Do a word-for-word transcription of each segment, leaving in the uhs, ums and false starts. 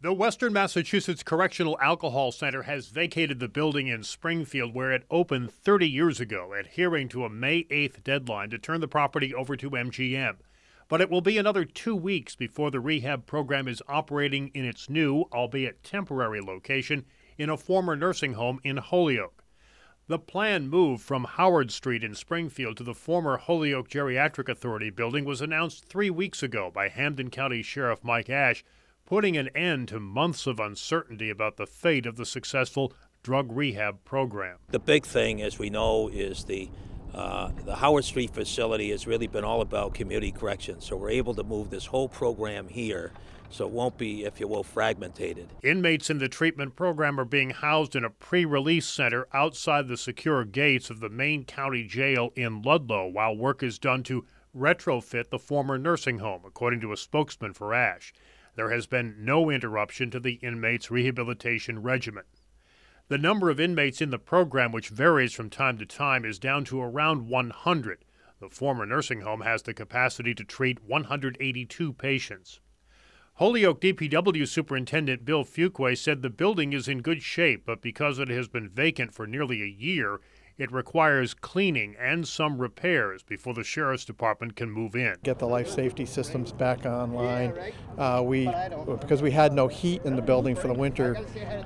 The Western Massachusetts Correctional Alcohol Center has vacated the building in Springfield where it opened thirty years ago, adhering to a May eighth deadline to turn the property over to M G M. But it will be another two weeks before the rehab program is operating in its new, albeit temporary location in a former nursing home in Holyoke. The planned move from Howard Street in Springfield to the former Holyoke Geriatric Authority building was announced three weeks ago by Hampden County Sheriff Mike Ash, putting an end to months of uncertainty about the fate of the successful drug rehab program. The big thing, as we know, is the uh, the Howard Street facility has really been all about community corrections. So we're able to move this whole program here, so it won't be, if you will, fragmented. Inmates in the treatment program are being housed in a pre-release center outside the secure gates of the main county jail in Ludlow while work is done to retrofit the former nursing home, according to a spokesman for Ash. There has been no interruption to the inmates' rehabilitation regimen. The number of inmates in the program, which varies from time to time, is down to around one hundred. The former nursing home has the capacity to treat one hundred eighty-two patients. Holyoke D P W Superintendent Bill Fuqua said the building is in good shape, but because it has been vacant for nearly a year, it requires cleaning and some repairs before the Sheriff's Department can move in. Get the life safety systems back online. Uh, we, because we had no heat in the building for the winter,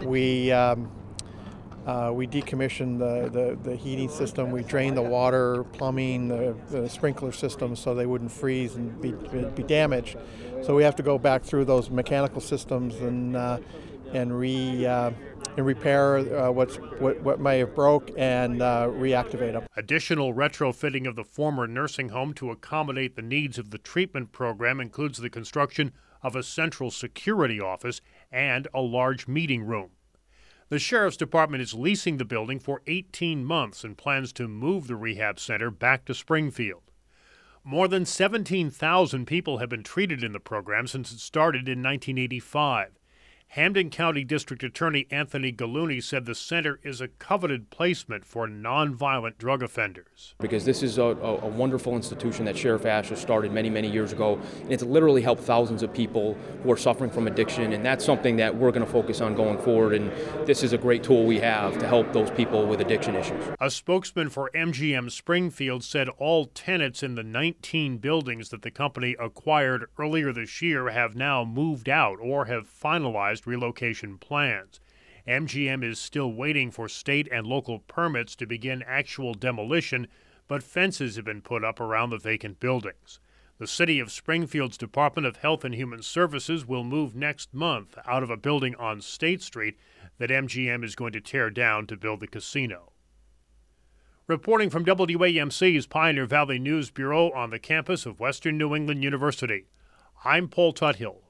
we um, uh, we decommissioned the, the, the heating system. We drained the water, plumbing, the, the sprinkler system so they wouldn't freeze and be, be damaged. So we have to go back through those mechanical systems and uh, and re. Uh, and repair uh, what's, what, what may have broke and uh, reactivate them. Additional retrofitting of the former nursing home to accommodate the needs of the treatment program includes the construction of a central security office and a large meeting room. The Sheriff's Department is leasing the building for eighteen months and plans to move the rehab center back to Springfield. More than seventeen thousand people have been treated in the program since it started in nineteen eighty-five. Hampden County District Attorney Anthony Gallooni said the center is a coveted placement for nonviolent drug offenders. Because this is a, a, a wonderful institution that Sheriff Ash has started many, many years ago, and it's literally helped thousands of people who are suffering from addiction, and that's something that we're going to focus on going forward, and this is a great tool we have to help those people with addiction issues. A spokesman for M G M Springfield said all tenants in the nineteen buildings that the company acquired earlier this year have now moved out or have finalized relocation plans. M G M is still waiting for state and local permits to begin actual demolition, but fences have been put up around the vacant buildings. The City of Springfield's Department of Health and Human Services will move next month out of a building on State Street that M G M is going to tear down to build the casino. Reporting from W A M C's Pioneer Valley News Bureau on the campus of Western New England University, I'm Paul Tuthill.